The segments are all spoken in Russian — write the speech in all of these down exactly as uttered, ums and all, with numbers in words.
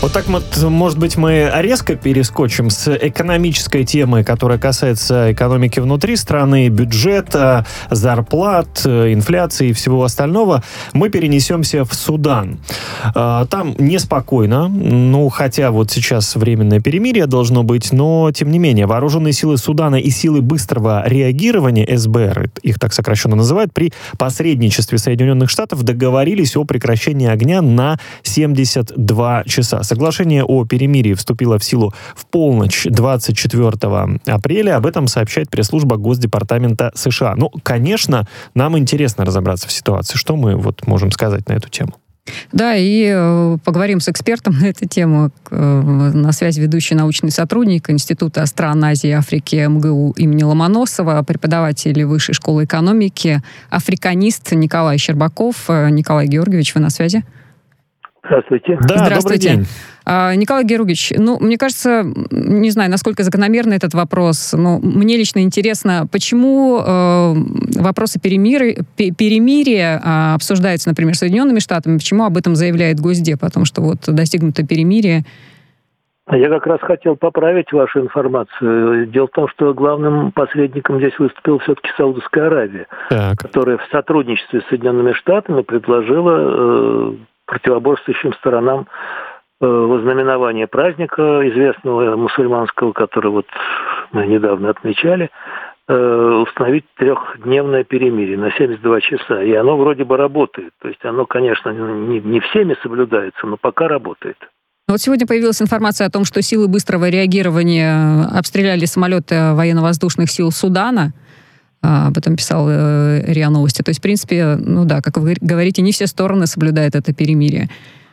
Вот так вот, может быть, мы резко перескочим с экономической темы, которая касается экономики внутри страны, бюджета, зарплат, инфляции и всего остального. Мы перенесемся в Судан. Там неспокойно, ну, хотя вот сейчас временное перемирие должно быть, но, тем не менее, вооруженные силы Судана и силы быстрого реагирования, эс бэ эр, их так сокращенно называют, при посредничестве Соединенных Штатов договорились о прекращении огня на семьдесят два часа. Соглашение о перемирии вступило в силу в полночь двадцать четвёртого апреля. Об этом сообщает пресс-служба Госдепартамента США. Ну, конечно, нам интересно разобраться в ситуации. Что мы вот можем сказать на эту тему? Да, и э, поговорим с экспертом на эту тему. Э, на связи ведущий научный сотрудник Института стран Азии и Африки эм гэ у имени Ломоносова, преподаватель Высшей школы экономики, африканист Николай Щербаков. Николай Георгиевич, вы на связи? Здравствуйте. Да, Здравствуйте. Добрый день. А, Николай Георгиевич, ну, мне кажется, не знаю, насколько закономерный этот вопрос, но мне лично интересно, почему э, вопросы перемирия, перемирия э, обсуждаются, например, Соединенными Штатами, почему об этом заявляет Госдеп, о том, что вот достигнуто перемирие. Я как раз хотел поправить вашу информацию. Дело в том, что главным посредником здесь выступила все-таки Саудовская Аравия, Так. которая в сотрудничестве с Соединенными Штатами предложила э, противоборствующим сторонам э, вознаменование праздника известного мусульманского, который вот мы недавно отмечали, э, установить трехдневное перемирие на семьдесят два часа. И оно вроде бы работает. То есть оно, конечно, не, не всеми соблюдается, но пока работает. Вот сегодня появилась информация о том, что силы быстрого реагирования обстреляли самолеты военно-воздушных сил Судана. Об этом писал РИА Новости. То есть, в принципе, ну да, как вы говорите, не все стороны соблюдают это перемирие.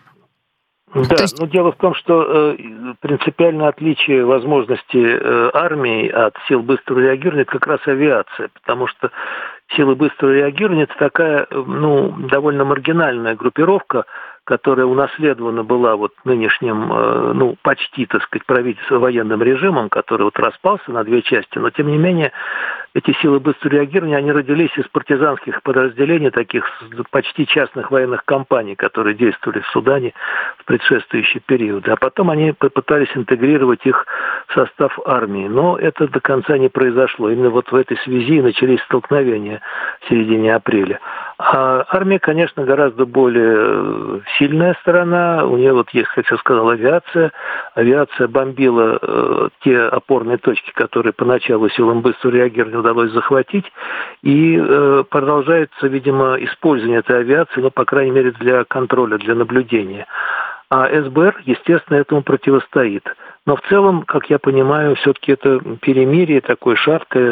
Да, есть... но дело в том, что э, принципиальное отличие возможности э, армии от сил быстрого реагирования – это как раз авиация, потому что силы быстрого реагирования – это такая, ну, довольно маргинальная группировка, которая унаследована была вот нынешним, э, ну, почти, так сказать, правительством, военным режимом, который вот распался на две части, но, тем не менее, эти силы быстрого реагирования, они родились из партизанских подразделений, таких почти частных военных компаний, которые действовали в Судане в предшествующие периоды. А потом они попытались интегрировать их в состав армии. Но это до конца не произошло. Именно вот в этой связи начались столкновения в середине апреля. А армия, конечно, гораздо более сильная сторона. У нее вот есть, как я сказал, авиация. Авиация бомбила э, те опорные точки, которые поначалу силам быстрого реагирования удалось захватить. И э, продолжается, видимо, использование этой авиации, ну, по крайней мере, для контроля, для наблюдения. А эс бэ эр, естественно, этому противостоит. Но в целом, как я понимаю, все-таки это перемирие такое шаткое,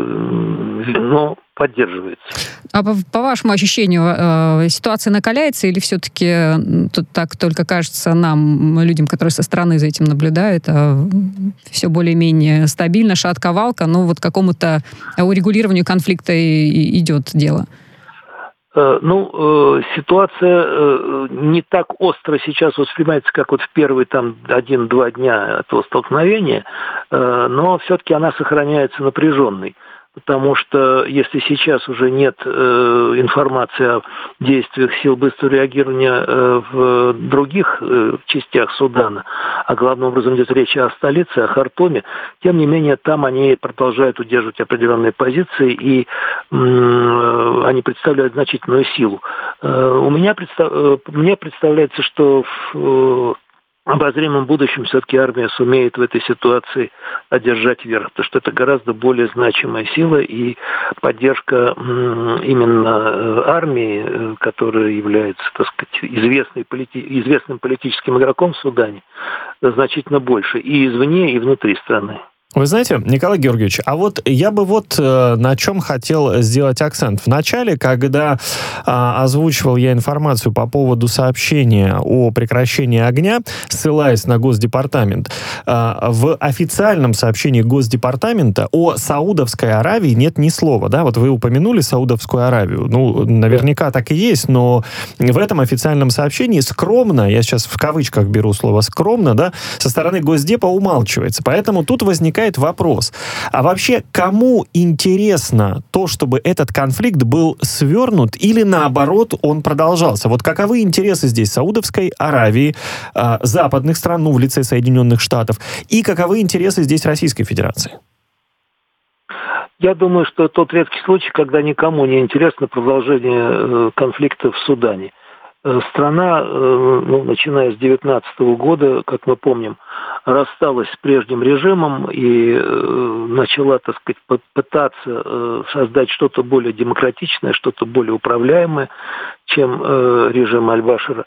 но поддерживается. А по, по вашему ощущению, э, ситуация накаляется или все-таки тут так только кажется нам, людям, которые со стороны за этим наблюдают, э, все более-менее стабильно, шатковалка, но вот к какому-то урегулированию конфликта и, и идет дело? Ну, ситуация не так остро сейчас воспринимается, как вот в первые там один-два дня этого столкновения, но все-таки она сохраняется напряженной. Потому что если сейчас уже нет э, информации о действиях сил быстрого реагирования э, в других э, частях Судана, а главным образом идет речь о столице, о Хартуме, тем не менее там они продолжают удерживать определенные позиции, и э, они представляют значительную силу. Э, у меня представ... Мне представляется, что в В обозримом будущем все-таки армия сумеет в этой ситуации одержать верх, потому что это гораздо более значимая сила, и поддержка именно армии, которая является, так сказать, известной полити... известным политическим игроком в Судане, значительно больше и извне, и внутри страны. Вы знаете, Николай Георгиевич, а вот я бы вот э, на чем хотел сделать акцент. В начале, когда э, озвучивал я информацию по поводу сообщения о прекращении огня, ссылаясь на Госдепартамент, э, в официальном сообщении Госдепартамента о Саудовской Аравии нет ни слова. Да? Вот вы упомянули Саудовскую Аравию. Ну, наверняка так и есть, но в этом официальном сообщении скромно, я сейчас в кавычках беру слово «скромно», да, со стороны Госдепа умалчивается. Поэтому тут возникает возникает вопрос, а вообще кому интересно то, чтобы этот конфликт был свернут или наоборот он продолжался? Вот каковы интересы здесь Саудовской Аравии, э, западных стран, ну, в лице Соединенных Штатов, и каковы интересы здесь Российской Федерации? Я думаю, что тот редкий случай, когда никому не интересно продолжение конфликта в Судане. Страна, ну, начиная с девятнадцатого года, как мы помним, рассталась с прежним режимом и начала, так сказать, пытаться создать что-то более демократичное, что-то более управляемое, чем режим Аль-Башира.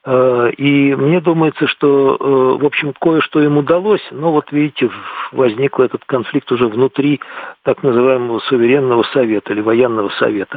И мне думается, что, в общем, кое-что им удалось, но вот видите, возник этот конфликт уже внутри так называемого суверенного совета или военного совета.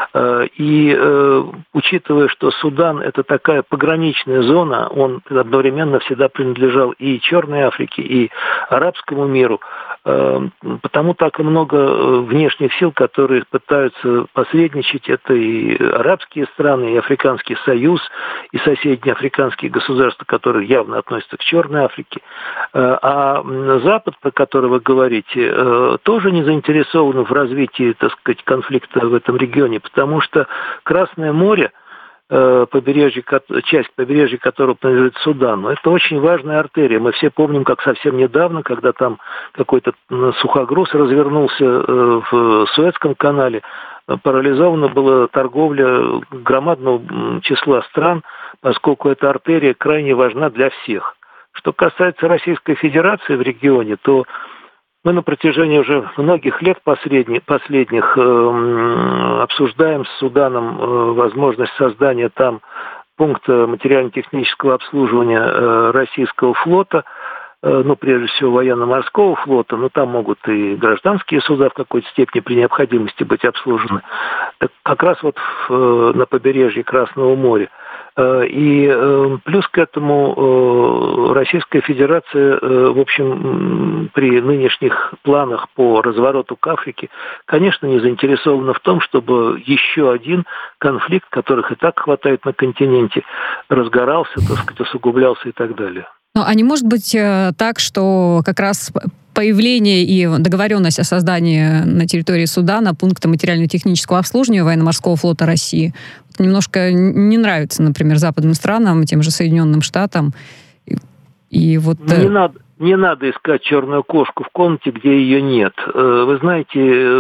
И учитывая, что Судан – это такая пограничная зона, он одновременно всегда принадлежал и Черной Африке, и арабскому миру, потому так и много внешних сил, которые пытаются посредничать. Это и арабские страны, и Африканский союз, и соседние африканские государства, которые явно относятся к Черной Африке. А Запад, про который вы говорите, тоже не заинтересован в развитии, так сказать, конфликта в этом регионе, потому что Красное море, побережье, часть побережья которого принадлежит Судану, это очень важная артерия. Мы все помним, как совсем недавно, когда там какой-то сухогруз развернулся в Суэцком канале, парализована была торговля громадного числа стран, поскольку эта артерия крайне важна для всех. Что касается Российской Федерации в регионе, то мы на протяжении уже многих лет последних, последних э, обсуждаем с Суданом э, возможность создания там пункта материально-технического обслуживания э, российского флота, э, ну, прежде всего, военно-морского флота, но там могут и гражданские суда в какой-то степени при необходимости быть обслужены. Так, как раз вот в, э, на побережье Красного моря. И плюс к этому Российская Федерация, в общем, при нынешних планах по развороту к Африке, конечно, не заинтересована в том, чтобы еще один конфликт, которых и так хватает на континенте, разгорался, так сказать, усугублялся и так далее. Ну, а не может быть так, что как раз появление и договоренность о создании на территории Судана пункта материально-технического обслуживания военно-морского флота России немножко не нравится, например, западным странам, тем же Соединенным Штатам. И, и вот... Не надо. Не надо искать черную кошку в комнате, где ее нет. Вы знаете,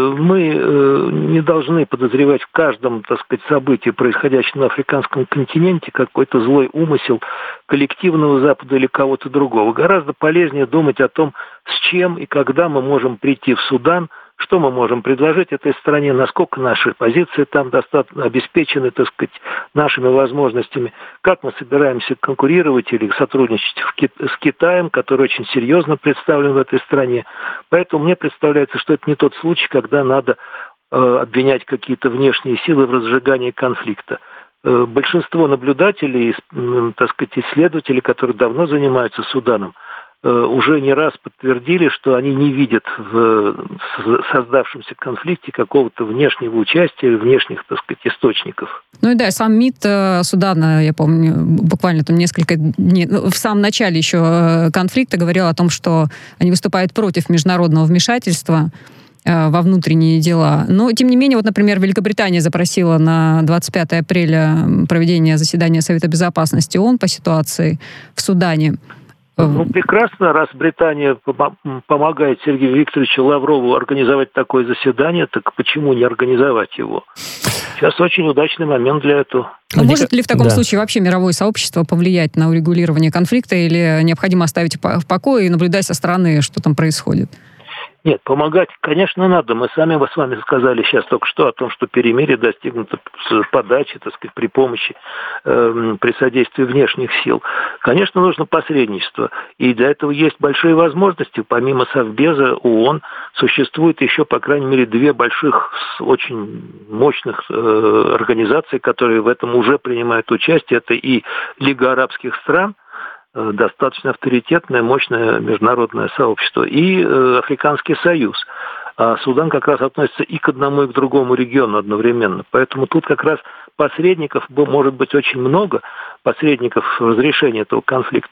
мы не должны подозревать в каждом, так сказать, событии, происходящем на африканском континенте, какой-то злой умысел коллективного Запада или кого-то другого. Гораздо полезнее думать о том, с чем и когда мы можем прийти в Судан, что мы можем предложить этой стране, насколько наши позиции там достаточно обеспечены, так сказать, нашими возможностями, как мы собираемся конкурировать или сотрудничать в Ки- с Китаем, который очень серьезно представлен в этой стране. Поэтому мне представляется, что это не тот случай, когда надо э, обвинять какие-то внешние силы в разжигании конфликта. Э, большинство наблюдателей, э, так сказать, исследователей, которые давно занимаются Суданом, уже не раз подтвердили, что они не видят в создавшемся конфликте какого-то внешнего участия, внешних, так сказать, источников. Ну и да, сам МИД Судана, я помню, буквально там несколько дней, в самом начале еще конфликта говорил о том, что они выступают против международного вмешательства во внутренние дела. Но, тем не менее, вот, например, Великобритания запросила на двадцать пятое апреля проведение заседания Совета Безопасности ООН по ситуации в Судане. Ну, прекрасно, раз Британия помогает Сергею Викторовичу Лаврову организовать такое заседание, так почему не организовать его? Сейчас очень удачный момент для этого. А может ли в таком да. случае вообще мировое сообщество повлиять на урегулирование конфликта, или необходимо оставить в покое и наблюдать со стороны, что там происходит? Нет, помогать, конечно, надо. Мы сами с вами сказали сейчас только что о том, что перемирие достигнуто с подачи, так сказать, при помощи, э, при содействии внешних сил. Конечно, нужно посредничество. И для этого есть большие возможности. Помимо Совбеза ООН существует еще, по крайней мере, две больших, очень мощных э, организации, которые в этом уже принимают участие. Это и Лига арабских стран, достаточно авторитетное, мощное международное сообщество, и э, Африканский союз. А Судан как раз относится и к одному, и к другому региону одновременно. Поэтому тут как раз посредников может быть очень много, посредников разрешения этого конфликта.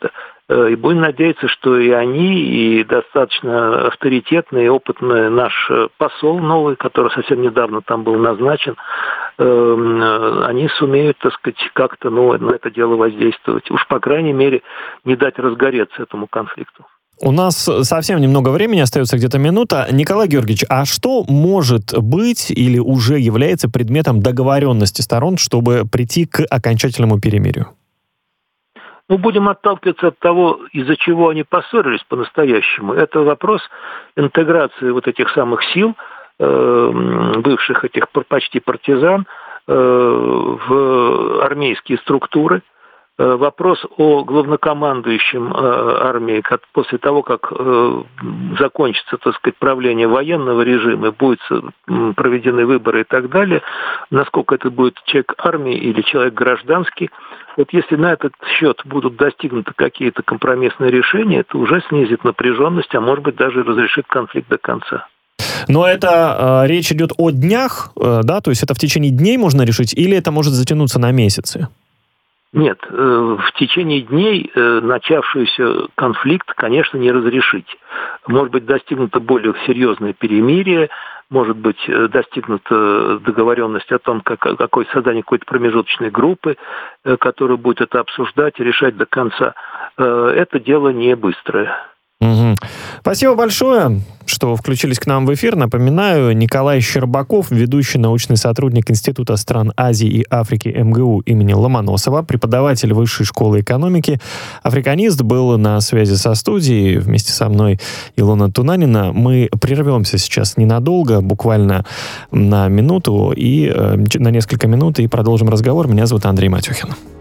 И будем надеяться, что и они, и достаточно авторитетный и опытный наш посол новый, который совсем недавно там был назначен, они сумеют, так сказать, как-то ну, на это дело воздействовать. Уж, по крайней мере, не дать разгореться этому конфликту. У нас совсем немного времени, остается где-то минута. Николай Георгиевич, а что может быть или уже является предметом договоренности сторон, чтобы прийти к окончательному перемирию? Ну, будем отталкиваться от того, из-за чего они поссорились по-настоящему. Это вопрос интеграции вот этих самых сил, э, бывших этих почти партизан, э, в армейские структуры. Э, вопрос о главнокомандующем э, армии, как, после того, как э, закончится, так сказать, правление военного режима, будут э, проведены выборы и так далее, насколько это будет человек армии или человек гражданский. Вот если на этот счет будут достигнуты какие-то компромиссные решения, это уже снизит напряженность, а может быть даже разрешит конфликт до конца. Но это э, речь идет о днях, э, да, то есть это в течение дней можно решить, или это может затянуться на месяцы? Нет, э, в течение дней э, начавшийся конфликт, конечно, не разрешить. Может быть достигнуто более серьезное перемирие, может быть достигнута договоренность о том, как, какое создание какой-то промежуточной группы, которая будет это обсуждать и решать до конца. Это дело не быстрое. Угу. Спасибо большое, что включились к нам в эфир. Напоминаю, Николай Щербаков, ведущий научный сотрудник Института стран Азии и Африки эм гэ у имени Ломоносова, преподаватель Высшей школы экономики, африканист, был на связи со студией. Вместе со мной Илона Тунанина. Мы прервемся сейчас ненадолго, буквально на минуту, и э, на несколько минут, и продолжим разговор. Меня зовут Андрей Матюхин.